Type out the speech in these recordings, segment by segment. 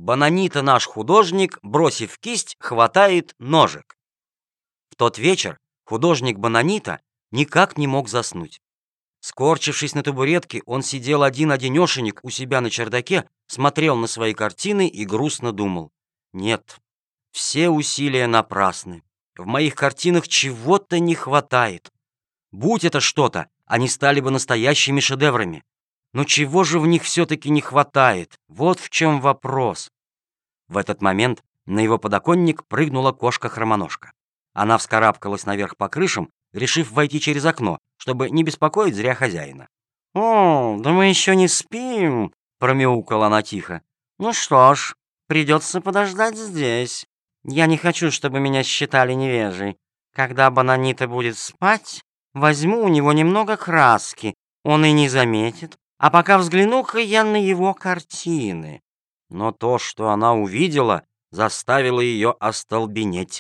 Бонанита, наш художник, бросив кисть, хватает ножик. В тот вечер художник Бонанита никак не мог заснуть. Скорчившись на табуретке, он сидел один-одинешенек у себя на чердаке, смотрел на свои картины и грустно думал: «Нет, все усилия напрасны. В моих картинах чего-то не хватает. Будь это что-то, они стали бы настоящими шедеврами. Но чего же в них все-таки не хватает? Вот в чем вопрос». В этот момент на его подоконник прыгнула кошка-хромоножка. Она вскарабкалась наверх по крышам, решив войти через окно, чтобы не беспокоить зря хозяина. «О, да мы еще не спим», — промяукала она тихо. «Ну что ж, придется подождать здесь. Я не хочу, чтобы меня считали невежей. Когда Бонанита будет спать, возьму у него немного краски, он и не заметит. А пока взгляну-ка я на его картины». Но то, что она увидела, заставило ее остолбенеть.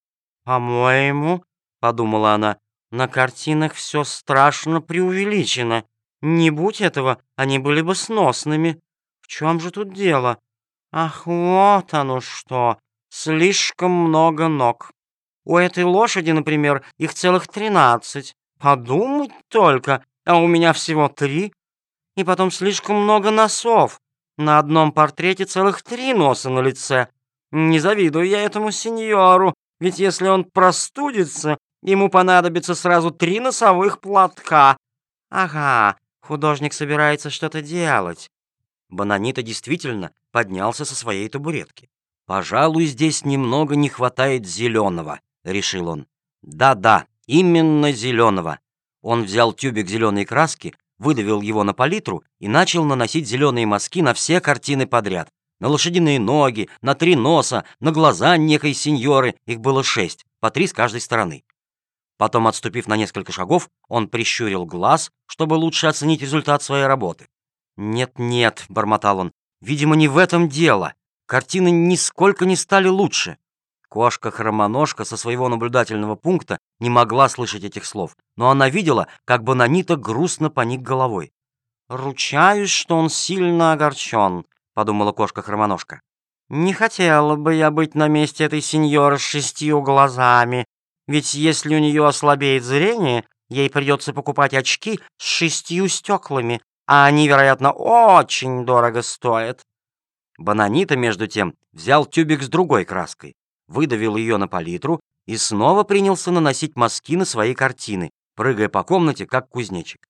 «По-моему, — подумала она, — на картинах все страшно преувеличено. Не будь этого, они были бы сносными. В чем же тут дело? Ах, вот оно что! Слишком много ног. У этой лошади, например, их целых 13. Подумать только, а у меня всего 3. И потом слишком много носов. На одном портрете целых 3 носа на лице. Не завидую я этому сеньору, ведь если он простудится, ему понадобится сразу 3 носовых платка. Ага, художник собирается что-то делать». Бонанита действительно поднялся со своей табуретки. «Пожалуй, здесь немного не хватает зеленого», — решил он. «Да-да, именно зеленого». Он взял тюбик зеленой краски, выдавил его на палитру и начал наносить зеленые мазки на все картины подряд. На лошадиные ноги, на 3 носа, на глаза некой сеньоры, их было 6, по 3 с каждой стороны. Потом, отступив на несколько шагов, он прищурил глаз, чтобы лучше оценить результат своей работы. «Нет-нет», — бормотал он, — «видимо, не в этом дело. Картины нисколько не стали лучше». Кошка-хромоножка со своего наблюдательного пункта не могла слышать этих слов, но она видела, как Бонанита грустно поник головой. «Ручаюсь, что он сильно огорчен», — подумала кошка-хромоножка. «Не хотела бы я быть на месте этой сеньоры с 6 глазами, ведь если у нее ослабеет зрение, ей придется покупать очки с 6 стеклами, а они, вероятно, очень дорого стоят». Бонанита, между тем, взял тюбик с другой краской, выдавил ее на палитру и снова принялся наносить мазки на свои картины, прыгая по комнате, как кузнечик.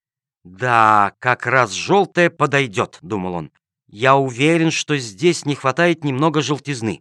«Да, как раз желтое подойдет», — думал он. «Я уверен, что здесь не хватает немного желтизны».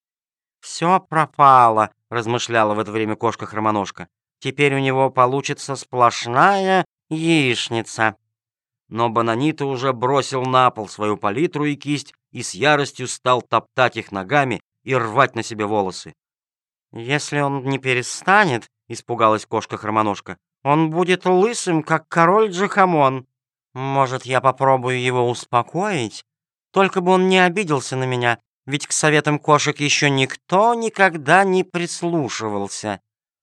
«Все пропало», — размышляла в это время кошка-хромоножка. «Теперь у него получится сплошная яичница». Но Бонанита уже бросил на пол свою палитру и кисть и с яростью стал топтать их ногами и рвать на себе волосы. «Если он не перестанет, — испугалась кошка-хромоножка, — он будет лысым, как король Джахамон. Может, я попробую его успокоить? Только бы он не обиделся на меня, ведь к советам кошек еще никто никогда не прислушивался».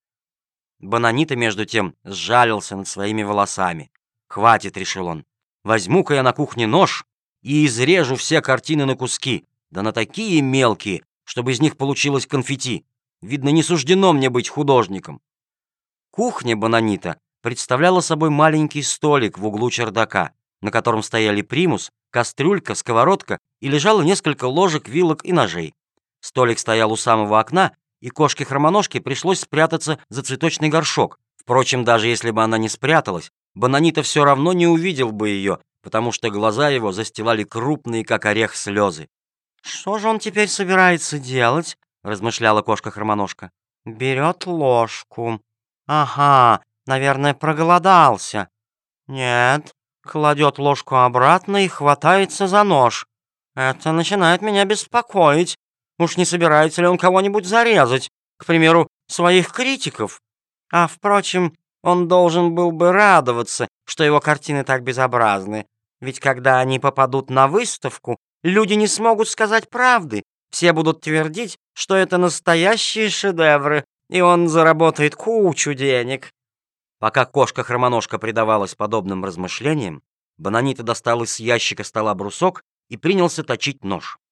Бонанита, между тем, сжалился над своими волосами. «Хватит», — решил он. «Возьму-ка я на кухне нож и изрежу все картины на куски, да на такие мелкие, чтобы из них получилось конфетти. Видно, не суждено мне быть художником». Кухня Бонанита представляла собой маленький столик в углу чердака, на котором стояли примус, кастрюлька, сковородка и лежало несколько ложек, вилок и ножей. Столик стоял у самого окна, и кошке-хромоножке пришлось спрятаться за цветочный горшок. Впрочем, даже если бы она не спряталась, Бонанита все равно не увидел бы ее, потому что глаза его застилали крупные, как орех, слезы. «Что же он теперь собирается делать?» — размышляла кошка-хромоножка. «Берет ложку. Ага, наверное, проголодался. Нет, кладет ложку обратно и хватается за нож. Это начинает меня беспокоить. Уж не собирается ли он кого-нибудь зарезать, к примеру, своих критиков? А, впрочем, он должен был бы радоваться, что его картины так безобразны. Ведь когда они попадут на выставку, люди не смогут сказать правды. Все будут твердить, что это настоящие шедевры, и он заработает кучу денег». Пока кошка-хромоножка предавалась подобным размышлениям, Бонанита достал из ящика стола брусок и принялся точить нож.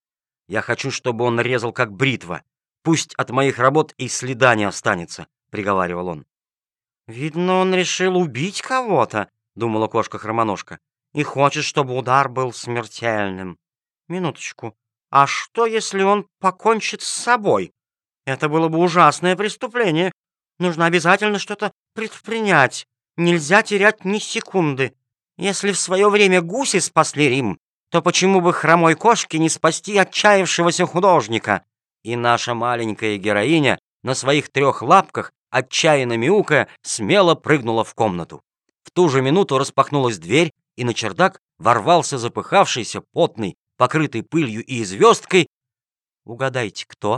Я хочу, чтобы он резал как бритва. Пусть от моих работ и следа не останется», — приговаривал он. «Видно, он решил убить кого-то», — думала кошка-хромоножка, «и хочет, чтобы удар был смертельным. Минуточку, а что, если он покончит с собой? Это было бы ужасное преступление. Нужно обязательно что-то предпринять. Нельзя терять ни секунды. Если в свое время гуси спасли Рим, то почему бы хромой кошке не спасти отчаявшегося художника?» И наша маленькая героиня на своих 3 лапках, отчаянно мяукая, смело прыгнула в комнату. В ту же минуту распахнулась дверь, и на чердак ворвался запыхавшийся, потный, покрытый пылью и звездкой. Угадайте, кто?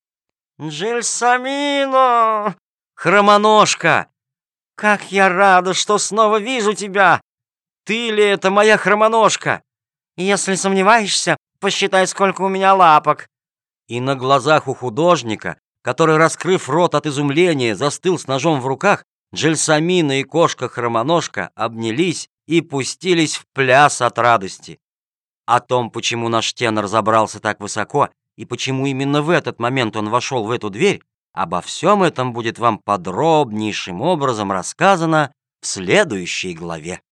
«Джельсамино! Хромоножка! Как я рада, что снова вижу тебя! Ты ли это, моя хромоножка? Если сомневаешься, посчитай, сколько у меня лапок». И на глазах у художника, который, раскрыв рот от изумления, застыл с ножом в руках, Джельсамино и кошка-хромоножка обнялись и пустились в пляс от радости. О том, почему наш тенор забрался так высоко и почему именно в этот момент он вошел в эту дверь, обо всем этом будет вам подробнейшим образом рассказано в следующей главе.